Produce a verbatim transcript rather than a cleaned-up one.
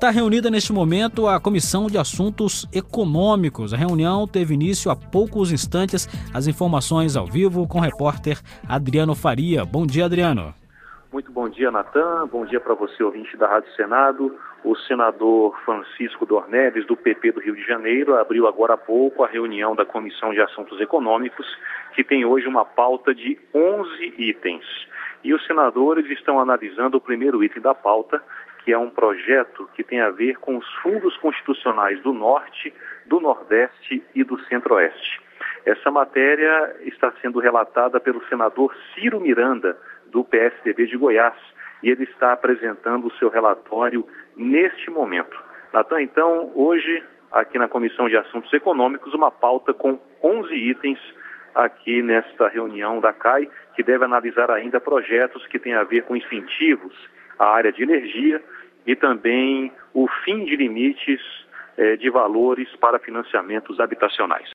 Está reunida neste momento a Comissão de Assuntos Econômicos. A reunião teve início há poucos instantes. As informações ao vivo com o repórter Adriano Faria. Bom dia, Adriano. Muito bom dia, Natan. Bom dia para você, ouvinte da Rádio Senado. O senador Francisco Dornelles, do P P do Rio de Janeiro, abriu agora há pouco a reunião da Comissão de Assuntos Econômicos, que tem hoje uma pauta de onze itens. E os senadores estão analisando o primeiro item da pauta, que é um projeto que tem a ver com os fundos constitucionais do Norte, do Nordeste e do Centro-Oeste. Essa matéria está sendo relatada pelo senador Ciro Miranda, do P S D B de Goiás, e ele está apresentando o seu relatório neste momento. Natan, então, hoje, aqui na Comissão de Assuntos Econômicos, uma pauta com onze itens aqui nesta reunião da C A I, que deve analisar ainda projetos que têm a ver com incentivos à área de energia e também o fim de limites eh, de valores para financiamentos habitacionais.